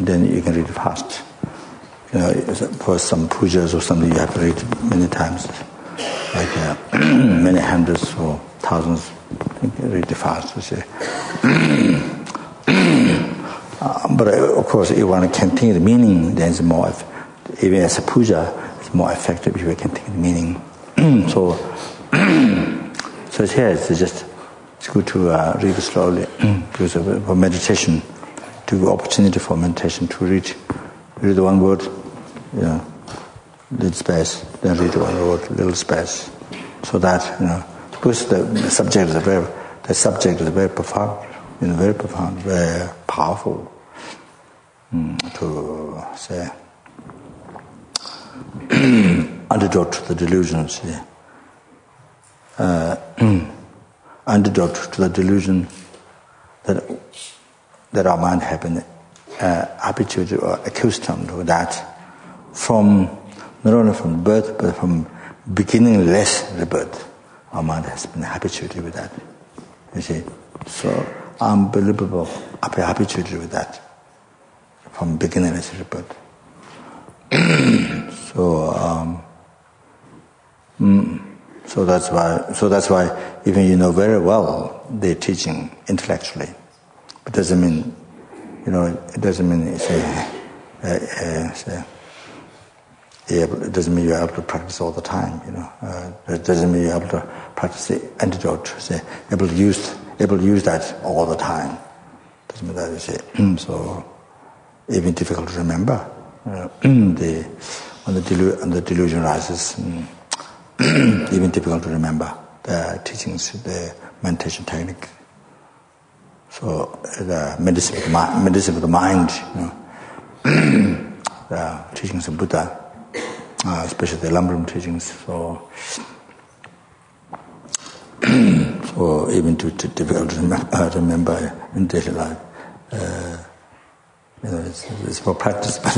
and then you can read fast. For some pujas or something, you have to read many times, like many hundreds or thousands. You can read fast. But of course, if one can think the meaning, then it's more. Even as a puja, it's more effective if you can think the meaning. So it's here. It's good to read slowly because for meditation, to give opportunity for meditation to read one word, little space, then read one word, little space, so that because the subject is very profound, very powerful. To say antidote to the delusions. Antidote to the delusion that our mind has been habituated or accustomed to that from not only from birth but from beginningless rebirth. Our mind has been habituated with that. You see, so unbelievable habituated with that from beginningless rebirth. So that's why even you know very well they're teaching intellectually, it doesn't mean it doesn't mean it doesn't mean you're able to practice all the time. It doesn't mean you're able to practice the antidote. Able to use that all the time. Doesn't mean that you say so. Even difficult to remember. When the delusion rises, even difficult to remember the teachings, the meditation technique. So the medicine of the mind, the teachings of Buddha, especially the Lamrim teachings. So even too difficult to remember in daily life. It's for practice, but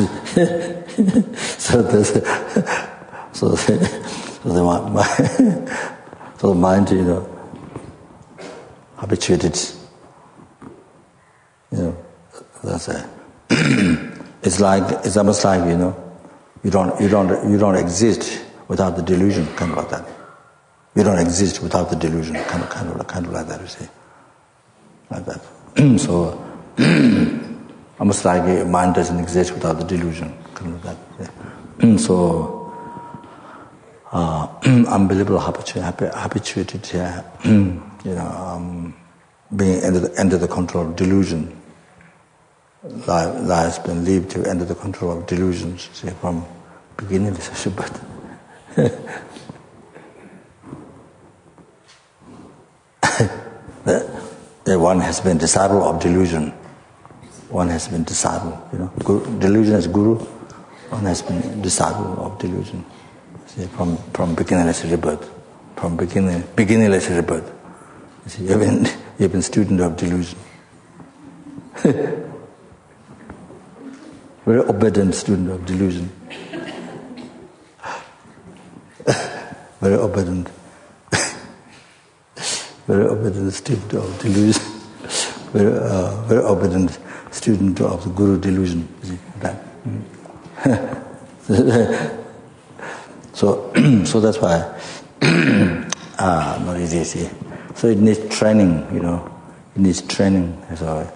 so the mind, habituated. That's it. It's almost like you don't exist without the delusion, kind of like that. You don't exist without the delusion, kind of like that. You see, like that. So. Almost like a mind doesn't exist without the delusion, kind of that. Yeah. So, unbelievable habituated, being under the control of delusion. Life has been lived to under the control of delusions, see, from beginningless rebirth. That one has been disciple of delusion. One has been disciple, delusion as guru. One has been disciple of delusion. See, from beginningless rebirth, from beginningless rebirth. You see, you've been student of delusion. Very obedient student of delusion. Very obedient. Very obedient student of delusion. Very obedient student of the Guru delusion. That. So that's why not easy. See. So it needs training. It needs training. So,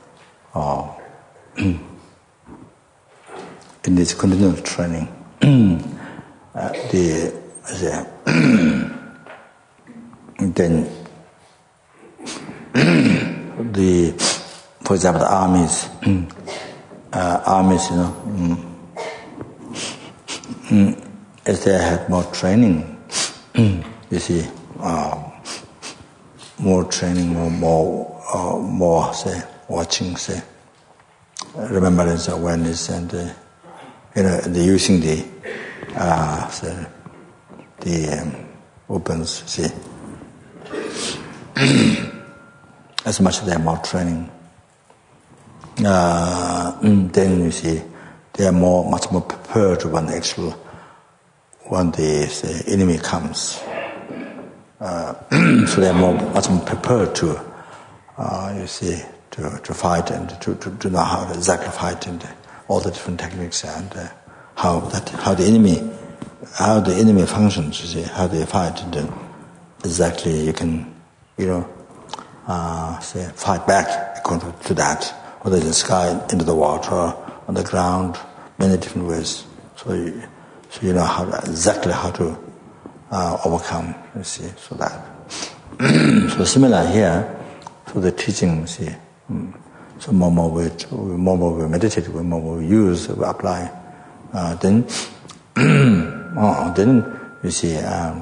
it needs continual training. Then for example, the armies, as they had more training, you see, more training, more say watching, say remembrance, awareness, and the using the opens, see. As much as they have more training, then you see they are much more prepared when the enemy comes. So they are much more prepared to to fight and to know how to exactly fight and all the different techniques and how the enemy functions, you see, how they fight, and then exactly you can, say fight back according to that, whether it's in the sky, into the water, on the ground, many different ways. So you know exactly how to overcome, you see, so that. So similar here, so the teaching, you see, so more we meditate, more we use, we apply, then you see,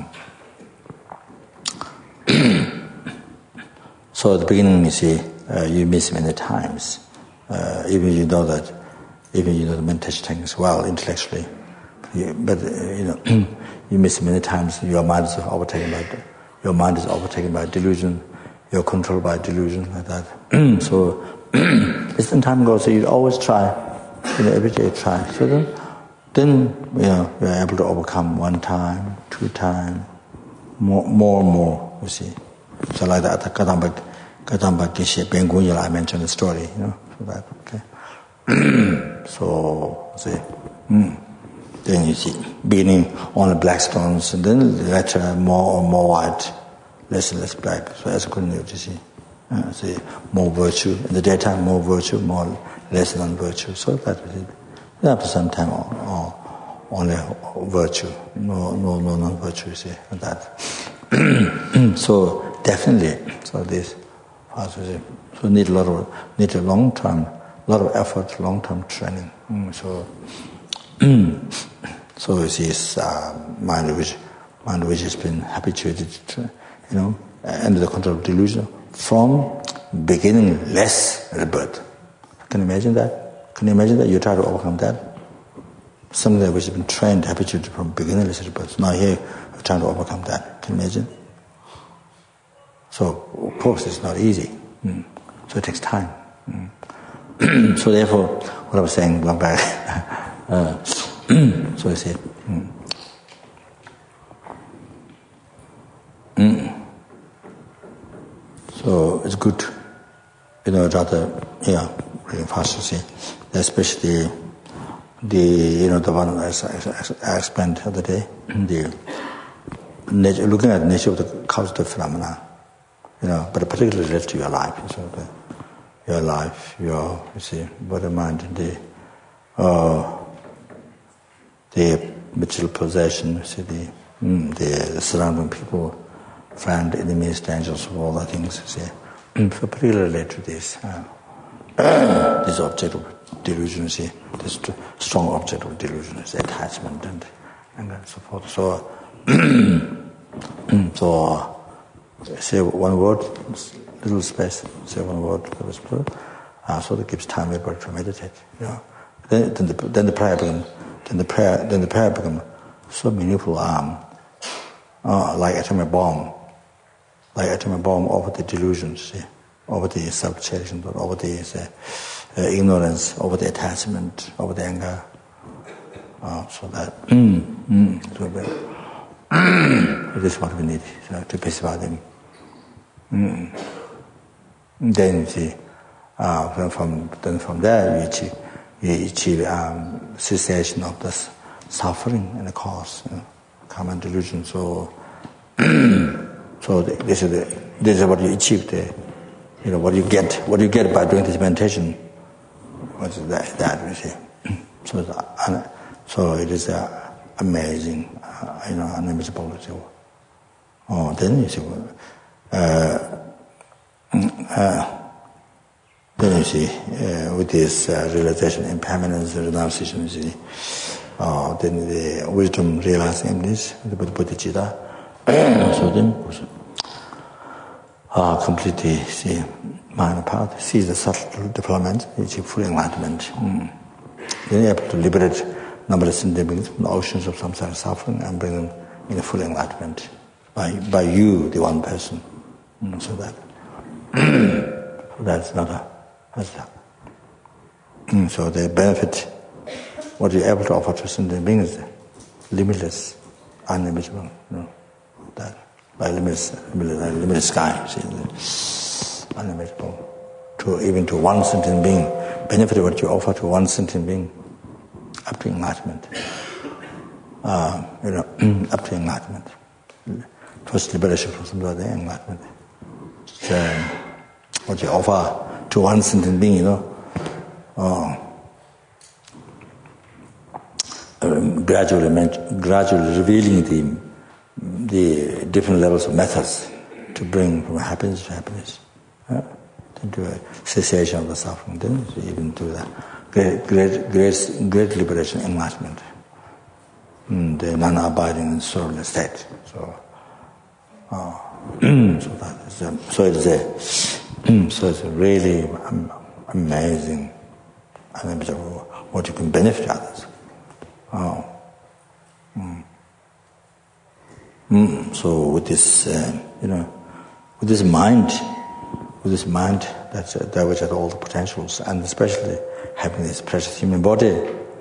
so at the beginning, you see, you miss many times, even you know the meditation techniques well intellectually, but you miss many times. Your mind is overtaken by delusion. You're controlled by delusion, like that. So as the time goes, so you always try, every day you try. So then you're able to overcome 1 time, 2 times, more and more, you see. So like that, Kadamba Geshe Bengunyala, I mentioned the story, so that, okay. So, see, then you see, beginning on the black stones, and then later more and more white, less and less black. So as a continuity, you see, more virtue. In the daytime, more virtue, less non-virtue. So that after some time, only virtue, no non-virtue, you see, like that. So definitely, so this, so need a long-term, a lot of effort, long-term training. So you see, it's mind which has been habituated to, under the control of delusion from beginningless rebirth. Can you imagine that? Can you imagine that you try to overcome that? Something which has been trained, habituated from beginningless rebirth. Now here you're trying to overcome that. Can you imagine? So of course it's not easy. So it takes time. So therefore, what I was saying, going back. So you see. So it's good, rather, really fast to see, especially the one I explained the other day, the nature, looking at the nature of the causative phenomena, but particularly related to your life. So your life, you see, body, mind, the material possession, you see, the surrounding people, friend, enemies, dangers, all the things, you see. So particularly related to this, this object of delusion, you see, this strong object of delusion is attachment and so forth. So say one word, little space, say one word, so that gives time able to meditate. Then the prayer becomes. Then the prayer becomes so meaningful, like atomic bomb over the delusions, see, over the self-cherism, over the ignorance, over the attachment, over the anger. So that this is what we need, to pacify them. Then you see, from there you achieve cessation of the suffering and the cause, karma and delusion. So this is what you achieve. What you get by doing this meditation. What is that you see? So it is amazing, unimaginable. Then you see. Then you see, with this realization, impermanence, renunciation, you see, then the wisdom realizing emptiness, the bodhicitta, so then completely see mind apart, see the subtle development, achieve full enlightenment. Then you're able to liberate numberless sentient beings from the oceans of samsara suffering and bring them in a full enlightenment by you, the one person. So that that's not a. So the benefit, what you're able to offer to sentient beings, is limitless, unimaginable. That by limitless sky, see, unimaginable, even to one sentient being, benefit what you offer to one sentient being, up to enlightenment. Up to enlightenment. First liberation from samsara, enlightenment. What you offer to one sentient being, gradually revealing the different levels of methods to bring from happiness to happiness, into a cessation of the suffering, then even to the great liberation, enlightenment, the non-abiding and sorrowless state. So it's really amazing, what you can benefit others. So with this, with this mind that which has all the potentials, and especially having this precious human body,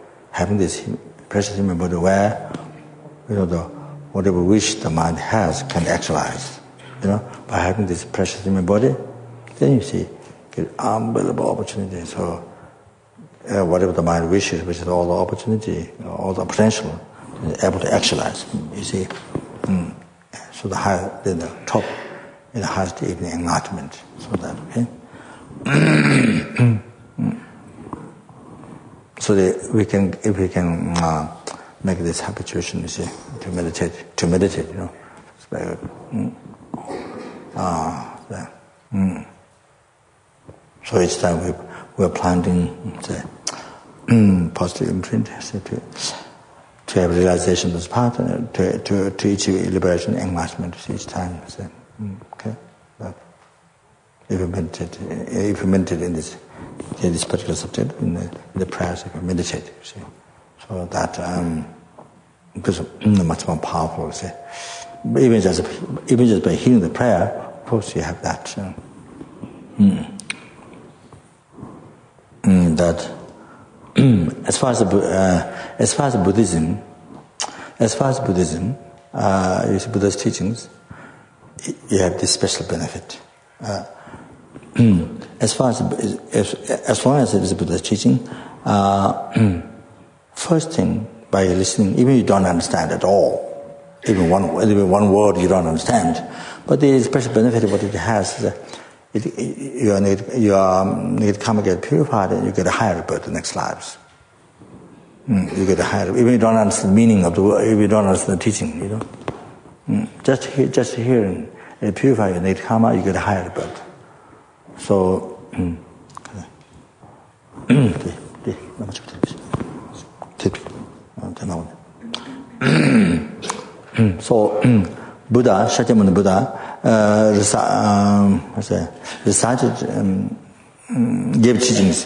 where whatever wish the mind has can actualize. By having this precious human body, then you see get unbelievable opportunity. So whatever the mind wishes, which is all the opportunity, all the potential, is able to actualize. You see, so the top, in the highest evening enlightenment. So that so that if we can make this habituation, you see, to meditate, it's very good. So each time we're planting, say, positive imprint, say, to have realization of this path, to achieve liberation, enlightenment, each time. Say, okay, but if you meditate in this particular subject, in the prayers, if you meditate, you see, so that because much more powerful. Say, even just by hearing the prayer, of course you have that. That as far as Buddhism, you see Buddha's teachings, you have this special benefit. As long as it is Buddha's teaching, first thing, by listening, even you don't understand at all, even one word you don't understand, but the special benefit of what it has is that you come get purified, and you get a higher birth the next lives. You get a higher, even you don't understand the meaning of the word, if you don't understand the teaching, just hearing purify your native karma, you get a higher birth. So, so Buddha, Shakyamuni Buddha, recited, gave teachings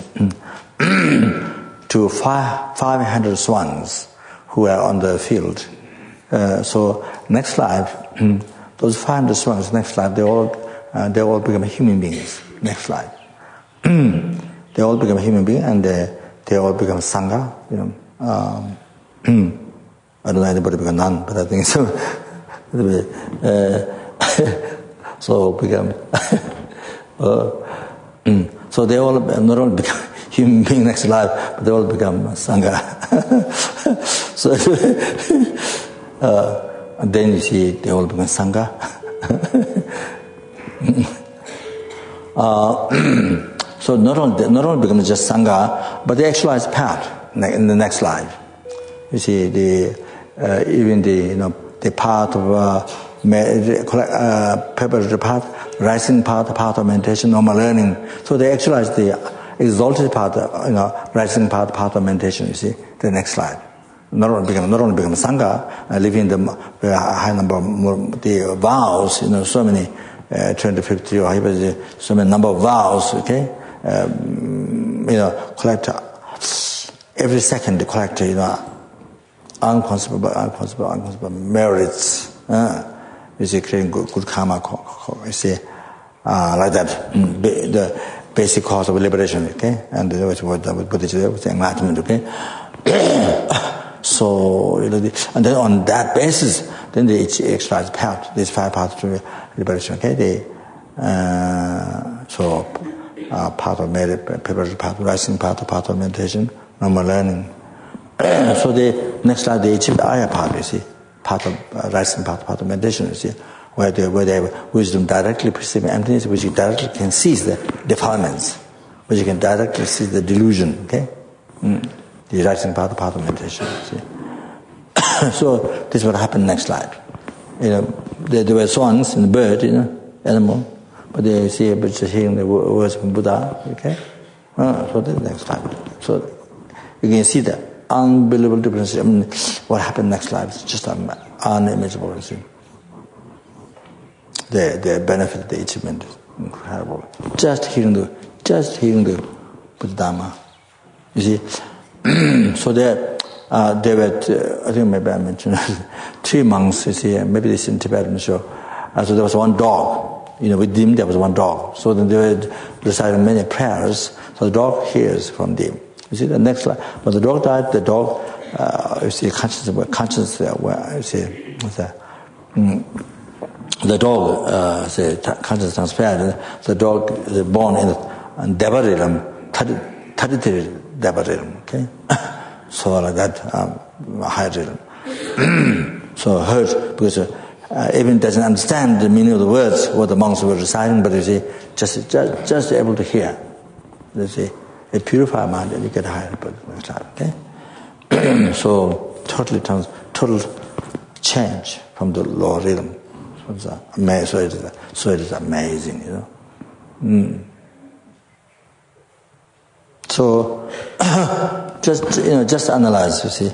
to 500 swans who were on the field. So next life, those 500 swans, next life, they all become human beings. Next life, they all become human beings, and they all become sangha. I don't know anybody become nun, but I think so. So become. So they all not only become human beings next life, but they all become sangha. So and then you see they all become sangha. So not only become just sangha, but they actualize path in the next life. You see even the path of preparatory path, rising path, the path of meditation, normal learning. So they actualize the exalted path, rising path of meditation. You see the next life. Not only become sangha, living the high number of the vows. So many 20, 50, or so many number of vows. Okay, collect every second. They collect unconceivable merits. You see, creating good karma. You see, like that. The basic cause of liberation. Okay, and what Buddha was enlightenment. Okay. So, and then on that basis, then they exercise path, these 5 paths to liberation. Okay, so part of preparatory part, rising part of meditation, normal learning. So the next slide, they achieve the higher part, you see, part of rising part of meditation, you see, where they have wisdom directly perceiving emptiness, which you directly can see the defilements, which you can directly see the delusion, okay? The rising part of meditation, you see. So this is what happened next slide. There were swans in the bird, animal, but they see, but just hearing the words from Buddha, okay? So this is the next slide. So you can see the unbelievable difference. I mean, what happened next slide is just unimaginable. The benefit, the achievement is incredible. Just hearing the Buddha Dhamma. You see, so there were, I think maybe I mentioned 3 monks. You see, maybe this in Tibet, I'm sure. So there was one dog. With them there was one dog. So then they were reciting many prayers. So the dog hears from them. You see the next slide. When the dog died, the dog, you see, consciousness, you see, what's that? The dog, consciousness transferred. The dog is born in Devarilam, 33 Devarilam, okay? So like that, higher realm. So heard, because even doesn't understand the meaning of the words, what the monks were reciting, but you see, just able to hear. You see, a purified mind, and you get higher, but okay? So total change from the lower rhythm. So it is amazing, So just analyze, you see.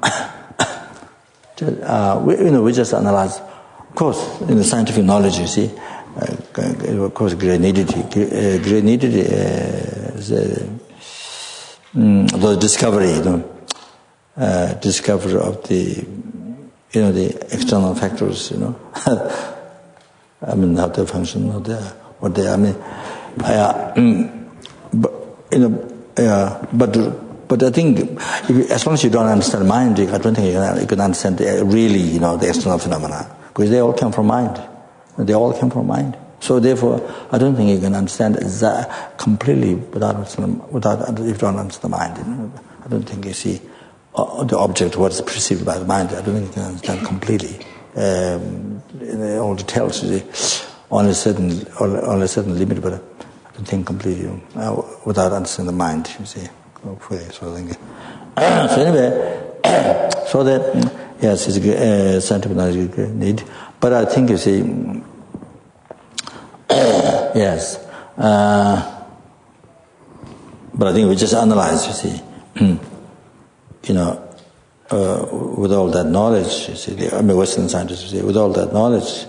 We just analyze. Of course, in the scientific knowledge, you see, of course, great nidity is the discovery, discovery of the, the external factors, I mean, how they function, what they, I mean, but I think, as long as you don't understand mind, I don't think you can understand really, the external phenomena, because they all come from mind. They all come from mind. So therefore, I don't think you can understand that completely without if you don't understand the mind. I don't think you see the object, what is perceived by the mind. I don't think you can understand completely in all details. You see, on a certain limit, but I don't think completely without understanding the mind. You see, fully. So anyway, so that yes, it's a scientific knowledge need, but I think you see. Yes, but I think we just analyze, you see, with all that knowledge, you see, Western scientists, you see, with all that knowledge,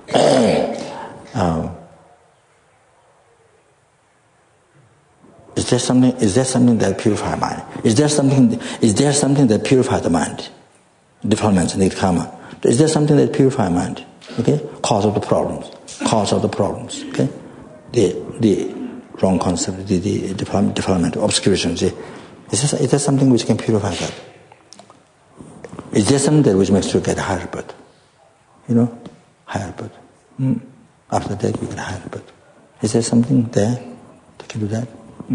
is there something that purifies mind? Is there something that purifies the mind? Defilements, karma. Is there something that purifies mind? Okay, cause of the problems. Okay, the wrong concept, the defilement, obscuration. See, is there something which can purify that? Is there something that which makes you get higher birth? Higher birth. After that, you get higher birth. Is there something there that can do that?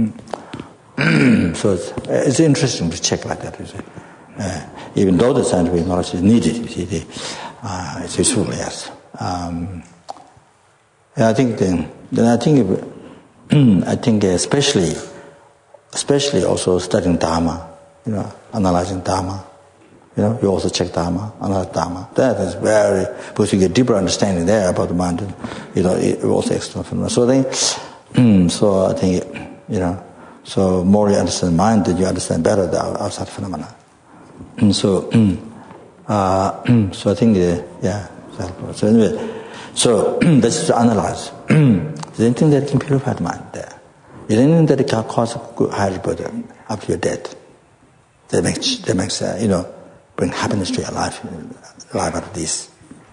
So it's interesting to check like that. You see, even though the scientific knowledge is needed, you see, it's useful. Yes. I think especially also studying Dharma, analyzing Dharma, you also check Dharma, analyze Dharma. That is very, because you get deeper understanding there about the mind, it also external phenomena. So I think, so more you understand the mind, then you understand better the outside phenomena. So I think, yeah. So anyway, so that's to analyze. Is there anything that can purify the mind there? Is there anything that can cause a higher burden after you're dead? That makes bring happiness to your life out of this.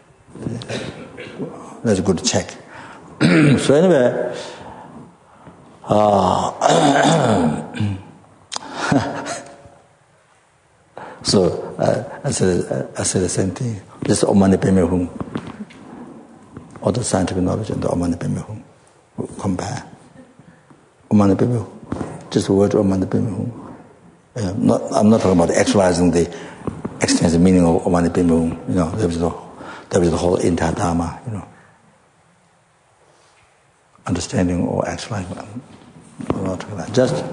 That's good to check. So anyway, so I said the same thing. This Omani Peme Hum. All the scientific knowledge and the Omani Peme Hum compare. Omani Bimhu. Just the word Omani Bimhu. I'm not talking about actualizing the extensive meaning of Omani Bimhu. You know, there was the whole entire Dharma, you know. Understanding or actualizing. I'm not talking about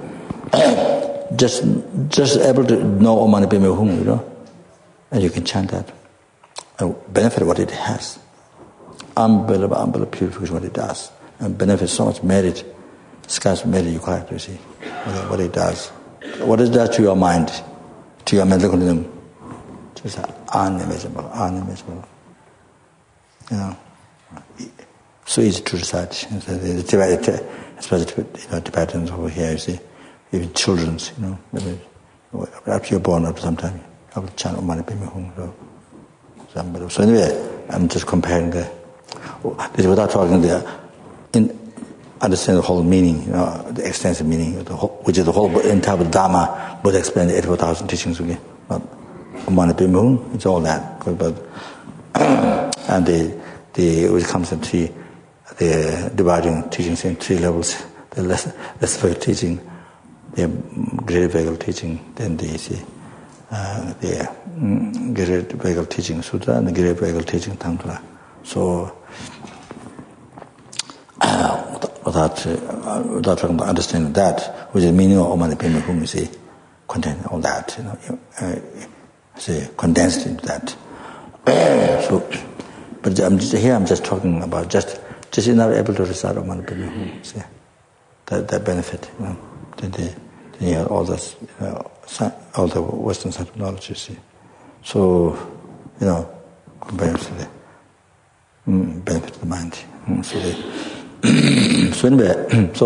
just able to know Omani Bimhu, you know, and you can chant that. And benefit what it has. Unbelievable purification what it does. And benefit so much merit. Scarce merit you can't see. What it does. What it does to your mind, to your mental condition. Just unimaginable. You know. So easy to recite. Especially Tibetans over here, you see. Even children's, you know. Maybe after you're born up sometime, I will chant Omani Padme Hum. So anyway, I'm just comparing this without talking understand the whole meaning, you know, the extensive meaning, which is the whole entire Dharma. Buddha explained the 84,000 teachings again. Omani Padme Hum, it's all that. But and when it comes to the dividing teachings in 3 levels, the less vagal teaching, the greater vagal teaching, then the greater vagal teaching sutra and the greater vagal teaching tantra. So without trying to understand that, which is the meaning of Omani Padme Hum, you see, contain all that, you know, condensed into that. So, but I'm just talking about just enough able to recite Omani Padme Hum, see, that benefit, you know. Then you have all this, you know, all the Western side of knowledge, you see. So, you know, compared to the benefit of the mind. So anyway, so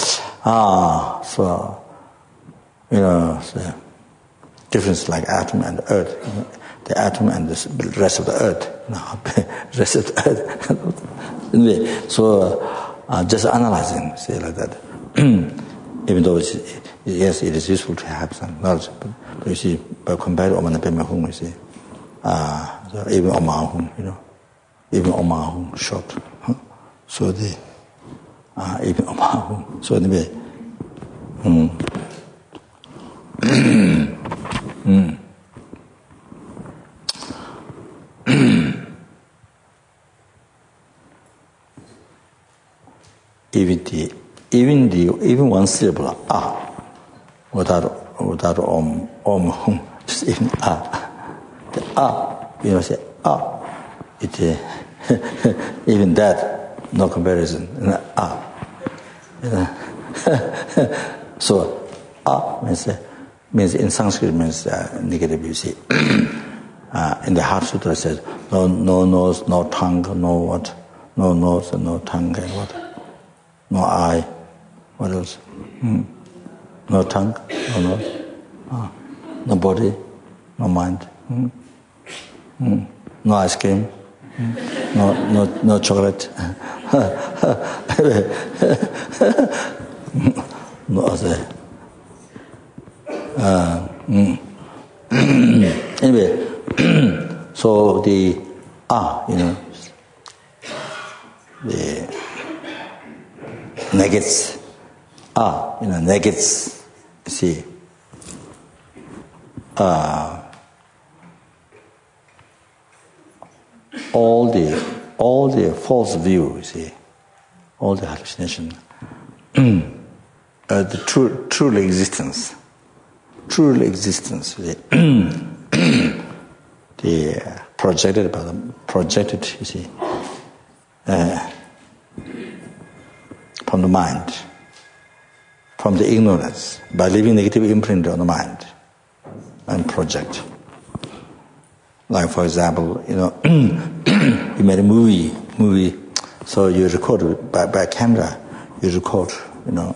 you know, the difference like atom and earth. You know, the atom and the rest of the earth. You know, rest of the earth. Anyway, so just analyzing, say like that. Even though yes, it is useful to have some knowledge, but you see, by compared to Omani Padme Hum, you see, so even Omani Hum, you know, even Omani Hum short. So the even Omani Hum. So anyway, even one syllable without om hum, just even the you know, say it even that no comparison. So means in Sanskrit means negative. You see, in the Heart Sutra it says no nose, no tongue, no what, no nose and no tongue and what. No eye. What else? No tongue. No nose. No body. No mind. No ice cream. No chocolate. No other. Anyway, so the you know, the negates, you know, negates, see, all the false view, you see, all the hallucination, the truly existence, you see, the projected, you see, from the mind, from the ignorance, by leaving negative imprint on the mind and project. Like for example, you know, you made a movie, so you record by camera, you record, you know,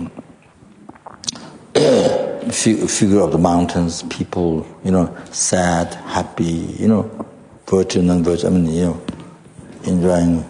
figure of the mountains, people, you know, sad, happy, you know, virtue, non-virtue, I mean, you know, enjoying.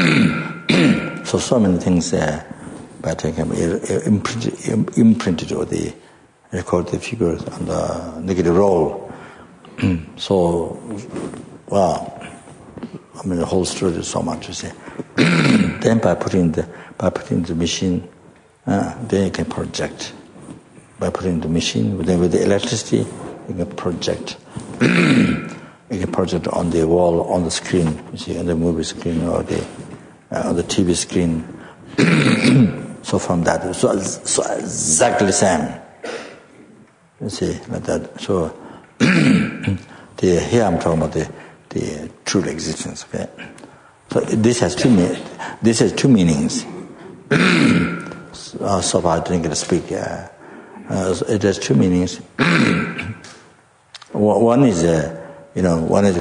So many things by taking imprinted or the record the figures on the negative role. So, well, I mean, the whole story is so much, you see. Then by putting the machine then you can project. By putting the machine, with the electricity, you can project. You can project on the wall, on the screen, you see, on the movie screen or on the TV screen. So from that, so exactly the same. You see, like that. So here I'm talking about the true existence. Okay. So this has two meanings. So far I didn't get to speak. It has two meanings. One is, one is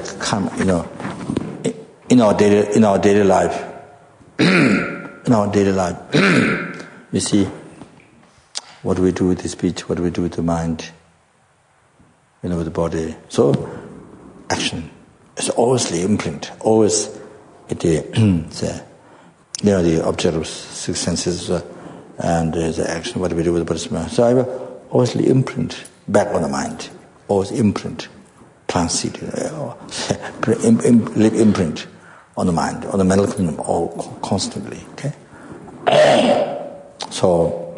in our daily life. In our daily life, you see, what do we do with the speech? What do we do with the mind? With the body. So, action is always the imprint. Always, the object of six senses and the action. What do we do with the body? So, I have always the imprint back on the mind. Always imprint, plant seed, imprint on the mind, on the mental kingdom, all constantly. Okay. So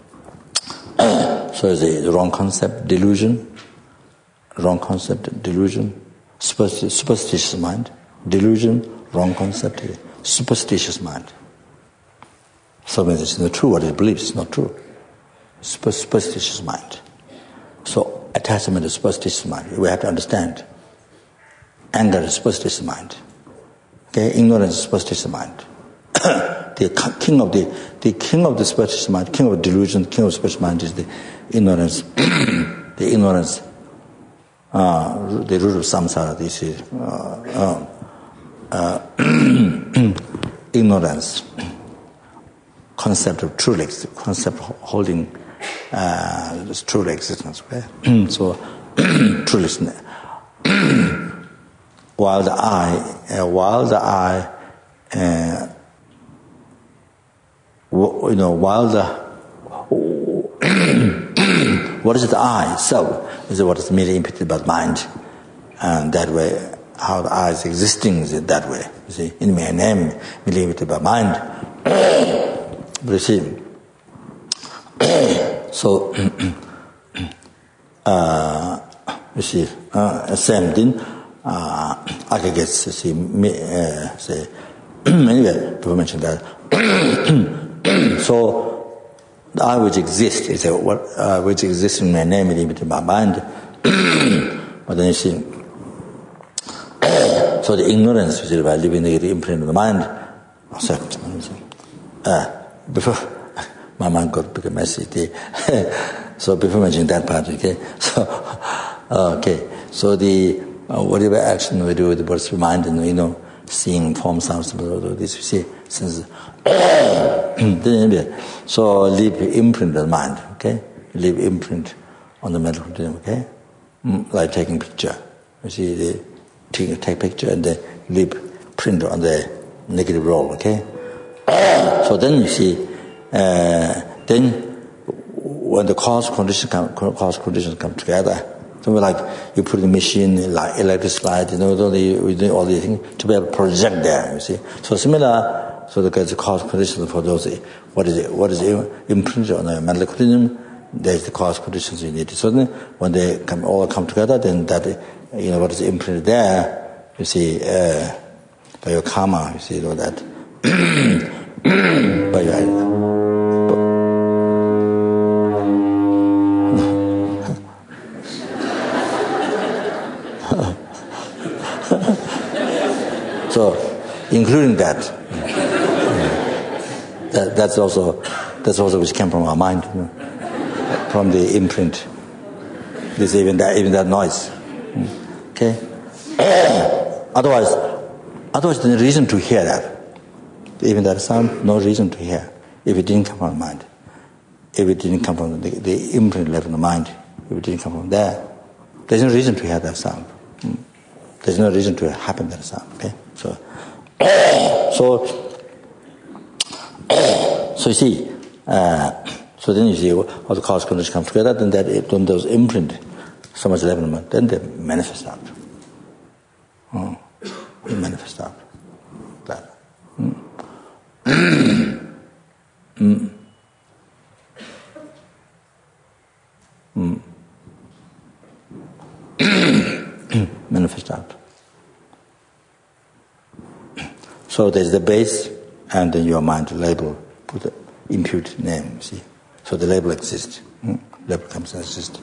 is the wrong concept, delusion. Wrong concept, delusion. Superstitious mind, delusion. Wrong concept, superstitious mind. So when it's not true, what it believes is not true. Superstitious mind. So attachment is superstitious mind. We have to understand. Anger is superstitious mind. Okay, ignorance is superstitious mind. The king of the superstitious mind, king of delusion, king of superstitious mind is the ignorance. The ignorance, the root of samsara. This is ignorance. Concept of true existence, concept of holding this true existence. Okay? So true existence. While the eye, while the what is the eye? So is what is merely impacted by the mind, and that way, how the eye is existing is that way. You see, in my name, merely impacted by mind. But you see, so you see, same thing. Aggregates, see, anyway, people mention that. So, the I which exists is which exists in my name, limited by mind. But then you see, so the ignorance, which is by living the imprint of the mind. Before my mind got become messy. So before mentioning that part, okay. So, okay. So the whatever action we do with the body's mind, and seeing form, sounds, this you see, since so leave imprint on the mind, okay? Leave imprint on the mental continuum, okay? Like taking picture. You see, take picture and then leave print on the negative roll, okay? So then you see, then when the cause conditions come together, so like you put the machine, like electric slide, all these things to be able to project there. You see, so similar. So the cause conditions for those. What is imprinted on the mental continuum? There's the cause conditions you need. So then, when they all come together, then that what is imprinted there. You see, by your karma. You see, that. By your. So, including that, that's also which came from our mind, from the imprint. This even that noise. Okay. Otherwise, there's no reason to hear that. Even that sound, no reason to hear. If it didn't come from the mind, if it didn't come from the imprint left in the mind, if it didn't come from there, there's no reason to hear that sound. There's no reason to happen that sound. Okay. So you see, so then you see all the cause conditions come together, then when those imprint so much left in the mind, then they manifest out. They manifest out. That. manifest out. So there's the base, and then your mind label, put the impute name, see. So the label exists. Label comes and exists.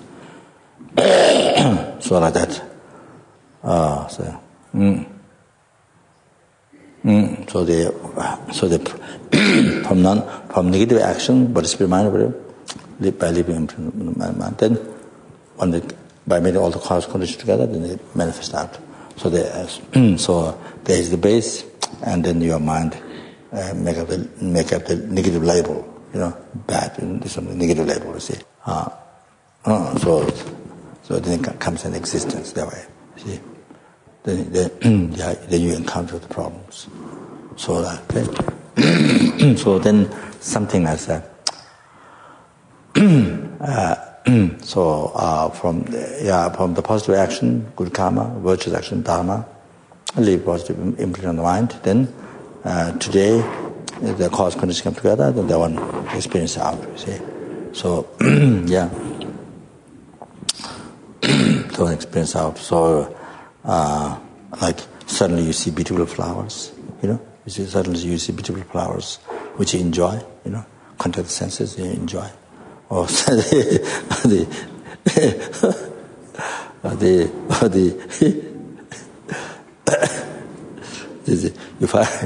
So like that. So the from negative action, but spirit mind, by living in mind, then by making all the cause conditions together, then they manifest out. So so there is the base, and then your mind make up the negative label, bad, this one, the negative label, you see. So then it comes in existence that way, see. Then you encounter the problems. So so then something as that. From the positive action, good karma, virtuous action, dharma, leave positive imprint on the mind. Then today the cause conditions come together. Then that one experience out. You see, so so experience out. So like suddenly you see beautiful flowers. Suddenly you see beautiful flowers which you enjoy. Contact the senses, you enjoy. Or you find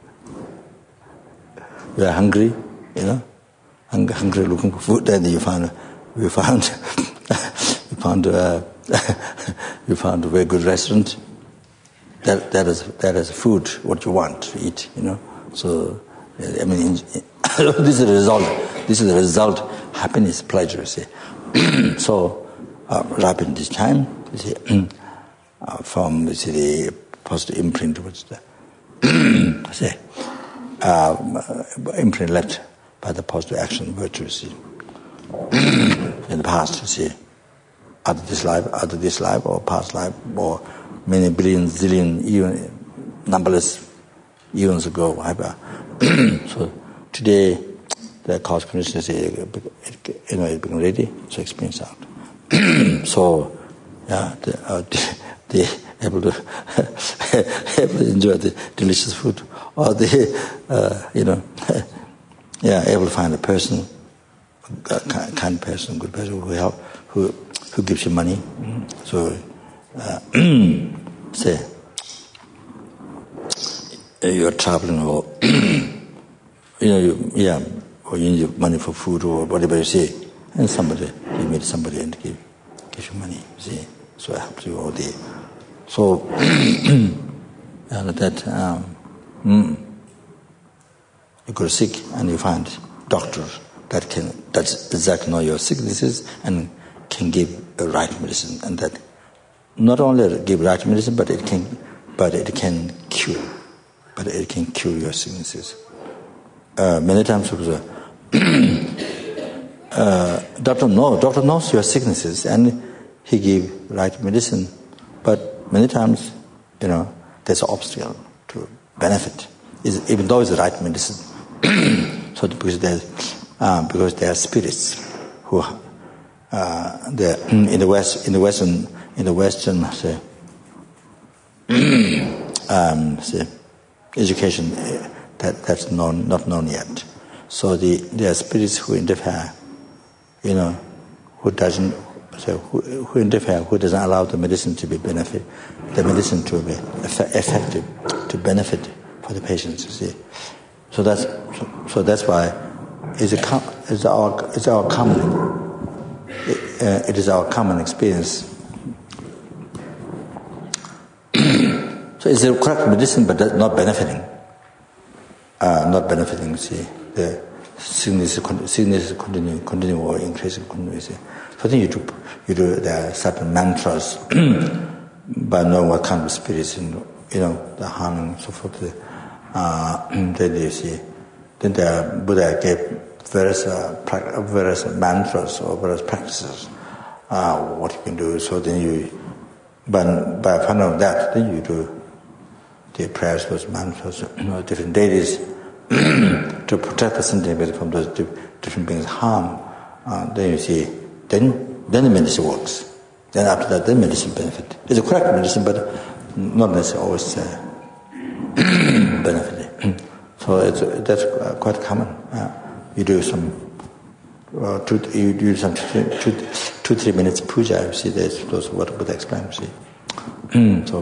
you are hungry, hungry looking for food, then you found a very good restaurant. That is food what you want to eat, So I mean, this is the result. This is the result. Happiness, pleasure. See. So right in this time, see, from the positive imprint, which the imprint left by the positive action virtue. See. In the past, see, after this life, or past life, or many billion, zillion, even numberless eons ago, whatever. So today, the cause conditions, it become ready, so experience out. So, they able to enjoy the delicious food, or able to find a person, a kind person, good person who gives you money. So, say you're traveling, or or you need money for food or whatever you say, and you meet somebody and give you money, you see, so it helps you all day. So you go sick and you find doctors that exactly know your sicknesses and can give the right medicine, and that not only give right medicine, but it can cure your sicknesses. Many times doctor knows your sicknesses and he give right medicine, but many times there's an obstacle to benefit, even though it's the right medicine. So because there are spirits who in the Western say education that's not known yet. So there are spirits who interfere, who doesn't allow the medicine to be effective, to benefit for the patients. You see, so that's why it is our common experience. So it's the correct medicine, but not benefiting. See, the sickness continue or increasing continue. See. So then you do there are certain mantras by knowing what kind of spirits, the harm and so forth. Then you see, then the Buddha gave various mantras or various practices. What you can do. So then by finding out that, then you do the prayers with mantras, different deities to protect the sentient from those different beings' harm. Then you see, then the medicine works. Then after that, the medicine benefit. It's a correct medicine, but not necessarily always benefiting. So that's quite common. You do some 2-3 minutes puja. You see, those what Buddha explained. You see, so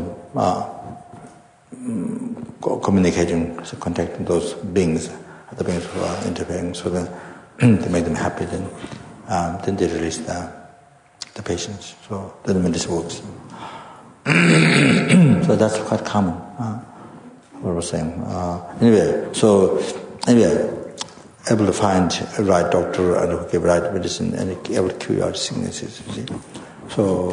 communicating, so contacting those beings, other beings who are interfering, so that they make them happy. Then they release the patients. So then the medicine works. So that's quite common. What I was saying. Anyway, able to find a right doctor and who give right medicine and able to cure your sicknesses. You see, so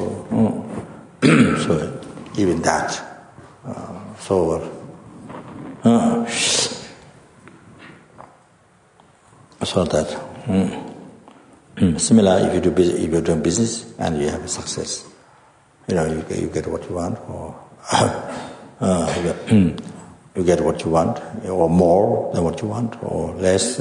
even that. So that. Similar, if you're doing business and you have a success, you get what you want, or you get what you want, or more than what you want, or less.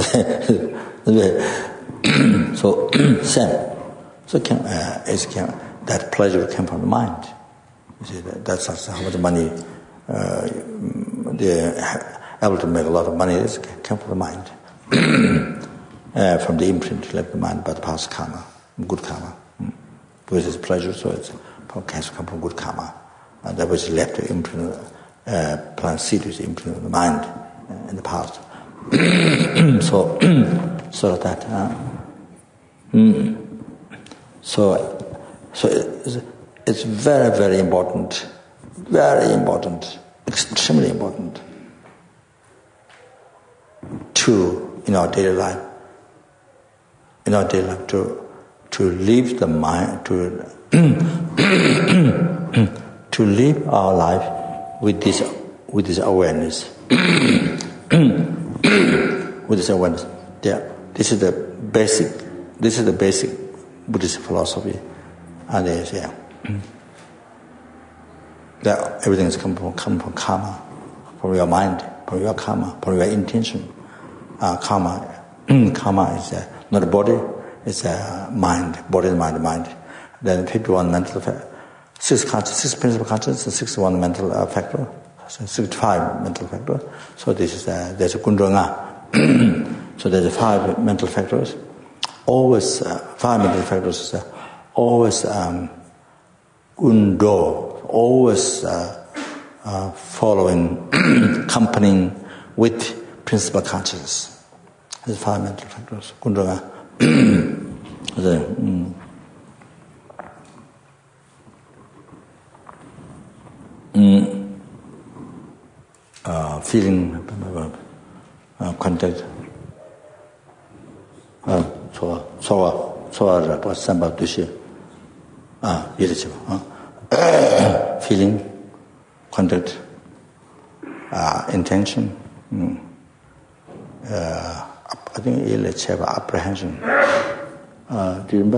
So same. So that pleasure came from the mind. You see, that's how much money they're able to make a lot of money. It came from the mind. From the imprint left the mind by the past karma, good karma. Because it's pleasure, so it has come from good karma. And that was left to imprint, plant seed is imprint of the mind in the past. So that. So it's very, very important, extremely important to, in our daily life, to live the mind, to live our life with this awareness. With this awareness. Yeah. This is the basic Buddhist philosophy. And that everything is coming from karma, from your mind, from your karma, from your intention. Karma is not a body, it's a mind, body, mind. Then 51 mental factor, 6 principal consciousness, 61 mental factor, 65 mental factor. So there's a Kundranga. So there's 5 mental factors. Always 5 mental factors. Always Kundo, always following, accompanying with principal consciousness. There's 5 mental factors. Kundranga. Feeling, contact. Feeling, contact, intention. I think let's have apprehension. Do you remember?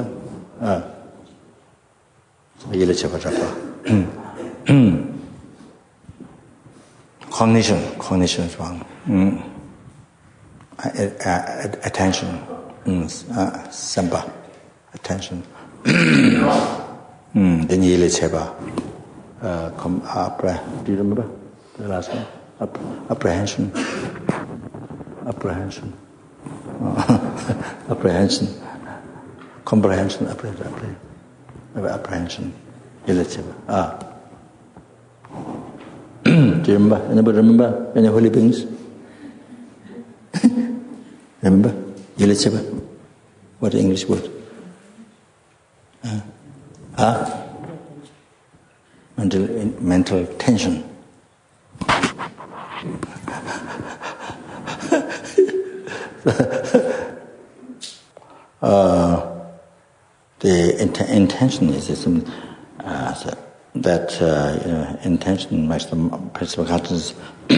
Cognition is one. Attention. Samba. Attention. Then Yelecheba. Do you remember the last one? Apprehension. Apprehension. Comprehension. Apprehension. Yelecheba. Do you remember? Anybody remember any holy beings? Remember? Yelecheba. What the English word? Mental tension. The intention is something that intention makes the principal consciousness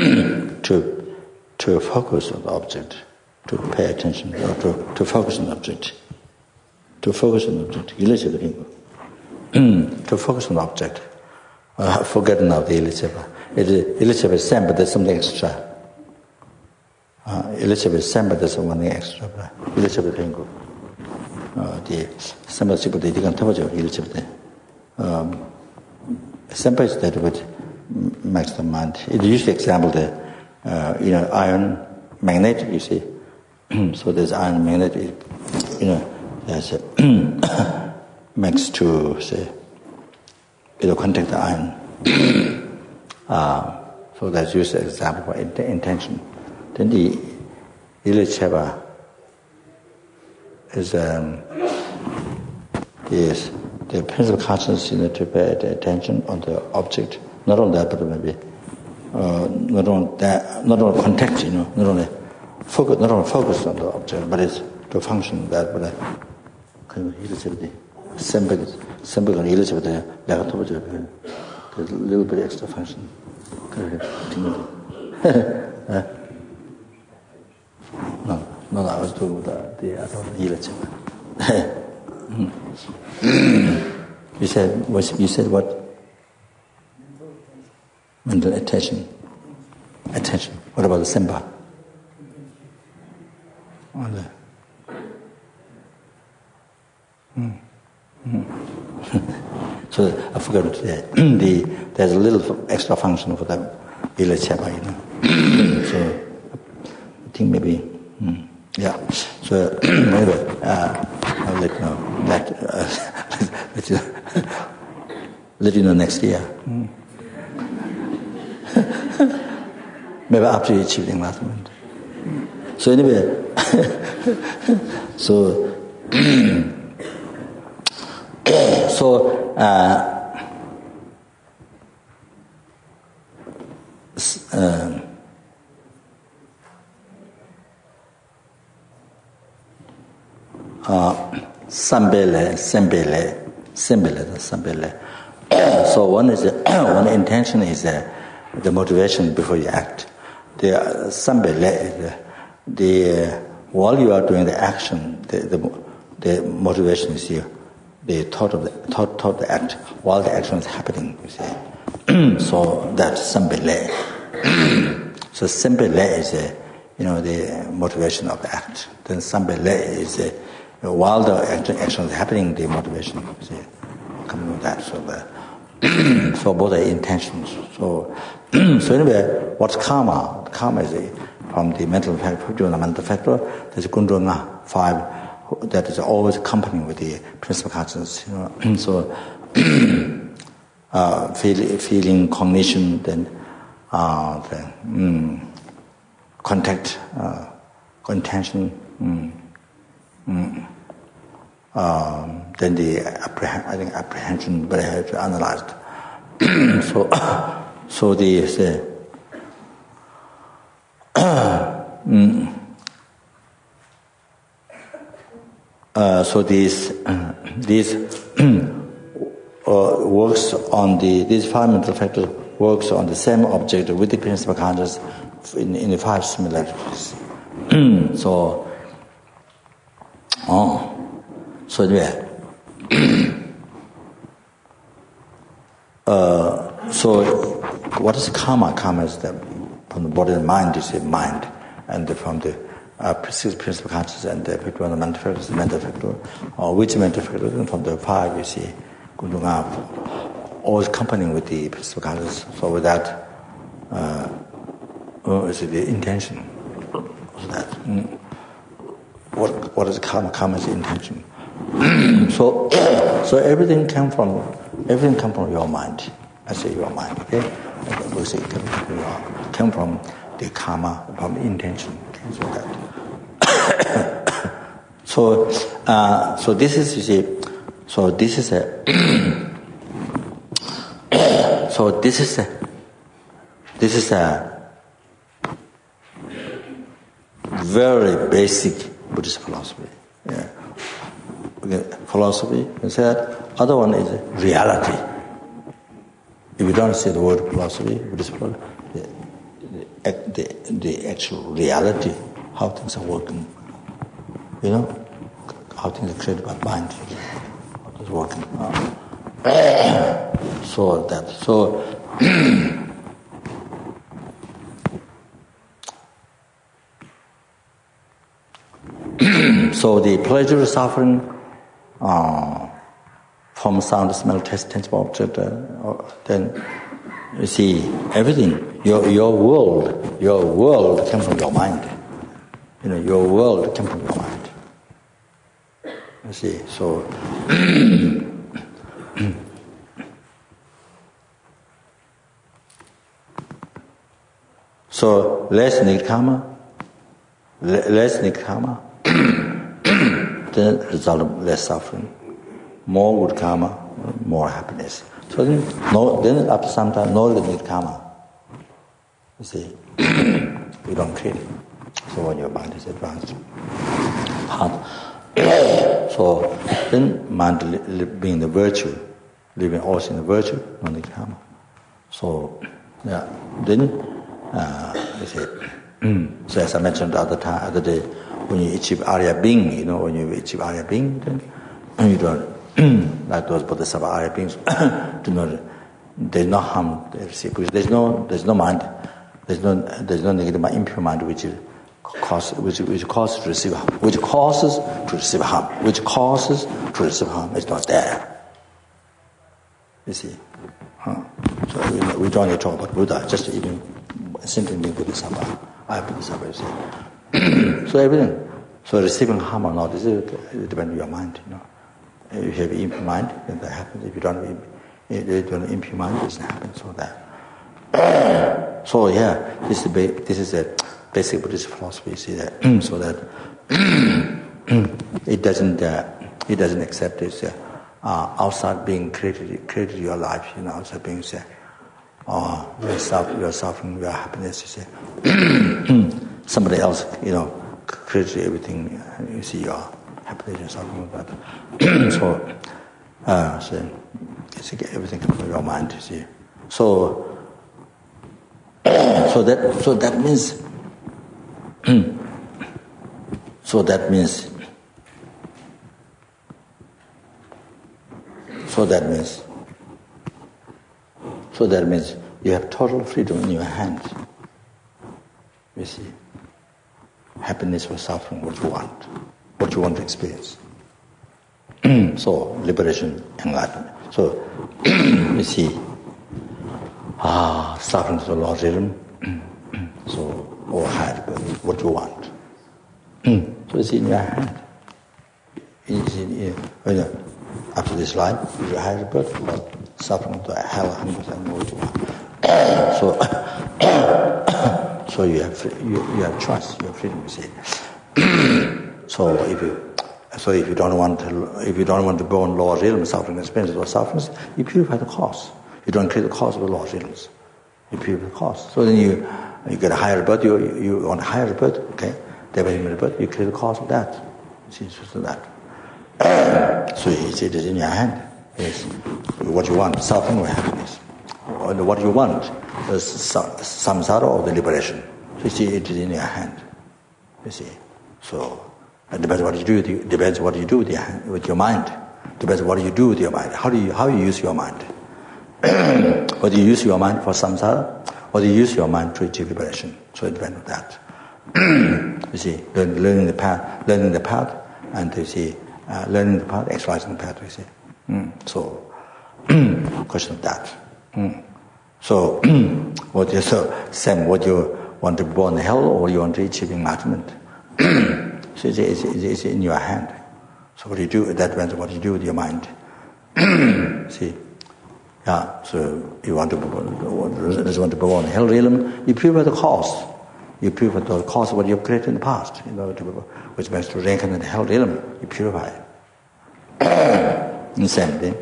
to focus on the object, to pay attention, or to focus on the object. To focus on the object. To focus on the object. Forgetting now the Elizabeth. Elizabeth is same, but there's something extra. Elizabeth is same, but there's something extra. Elizabeth Ringo. The Samba Sibu, they can tell you Elizabeth. Sempa is that which makes the mind. It used the example the iron magnet, you see. So there's iron magnet, there's makes to say it'll contact the iron. So that's used as an example for intention. Then the Ilacheva is the principal consciousness to pay attention on the object. Not only that, but maybe not only contact, not only focus on the object, but it's to function that. But Sempa and Ilacheva, there's a little bit extra function. No, I was talking about the other Ilacheva. You said what? Mental attention. What about the Sempa? So I forgot to say there's a little extra function for that Ilacheva, So I think maybe yeah. So anyway, I'll let you know let you know next year. Maybe after you achieve enlightenment. So anyway, so Sambele. So one intention is the motivation before you act. The Sambele is while you are doing the action, the motivation is the thought of the act while the action is happening. You see, so that's Sambele. So Sambele is the motivation of the act. Then Sambele is while the action is happening, the motivation is coming with that. So both are intentions. So anyway, what's karma? Karma is from the mental factor, the mental factor. There's Kundalini 5 that is always accompanying with the principal consciousness. So feeling, cognition, then contact, intention. Then the apprehension, but I have to analyze it. So these works on these 5 mental factors works on the same object with the principal consciousness in the 5 similarities. So yeah. So what is karma? Karma is from the body and mind, you say mind, and from the principal consciousness and the mental factor, or which mental factor? And from the 5, you see, Kundalini, always accompanying with the principal consciousness. So with that, is the intention. So that what is karma? Karma is the intention. So everything come from your mind. I say your mind, okay? We say come from the karma, from the intention. Okay? So that. So this is, you see. So this is a. This is a very basic Buddhist philosophy. Yeah. Philosophy, you say that. Other one is reality. If you don't say the word philosophy, Buddhist philosophy, the actual reality, how things are working, how things are created by mind, how it's working. So the pleasure, suffering, form, sound, smell, taste, tangible object, then you see everything. Your world comes from your mind. Your world comes from your mind. You see, so so less negative karma, then result of less suffering. More good karma, more happiness. So then after some time, no negative karma. You see, you don't create it. So when your mind is advanced, so then mind being the virtue, living also in the virtue, no negative karma. So then you see. So as I mentioned the other day, when you achieve Arya being, when you achieve Arya being, then you don't, like those Bodhisattva Arya beings, there's no harm because there's no mind, there's no negative mind, impure mind which causes to receive harm, which causes to receive harm. It's not there. You see, so we don't need to talk about Buddha, just even simply being Bodhisattva. I Bodhisattva, you see. So everything. So receiving harm or not, it depends on your mind. If you have impure mind, then that happens. If you don't have impure mind, it doesn't happen. So that. So this is a basic Buddhist philosophy. You see that. So that it doesn't accept this outside being created your life. Outside being say, you're suffering, your happiness. You say somebody else, created everything. You see your happiness and suffering like that. So everything comes from your mind. You see. So that means. So that means you have total freedom in your hands. You see, happiness or suffering, what you want to experience. So liberation, enlightenment. So you see, suffering is the Lord's realm. So or higher birth, what you want. So it's in your hand. After this life, you higher birth, or suffering to hell, and what you want. So you have choice, you have freedom. You see. So if you don't want to go on lower realms, suffering experiences or sufferings, you purify the cause. You don't create the cause of the lower realms. You purify the cause. So then you get a higher birth. You want a higher birth. Okay, development birth. You create the cause of that. See, so that. So you see, it is in your hand. Yes, what you want, suffering or happiness. Or what you want, the samsara or the liberation. So you see, it is in your hand. You see, so it depends what you do. Depends what you do with your mind. Depends what you do with your mind. How you use your mind. Whether you use your mind for samsara, or you use your mind to achieve liberation. So it depends on that. You see, learning the path, and you see, learning the path, exercising the path. You see. So, question of that. So, what you want to be born in hell, or you want to achieve enlightenment? So it's in your hand. So what you do, that depends on what you do with your mind. See. So you want to be born in hell realm, you purify the cause. You purify the cause of what you've created in the past, which means to reincarnate in the hell realm, you purify it. The same thing.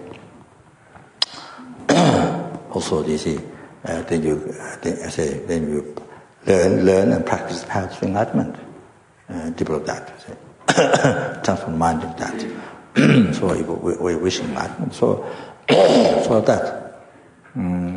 Also, you see, then you learn and practice the path to enlightenment. Develop that. Transform the mind into that. So we wish enlightenment. So that.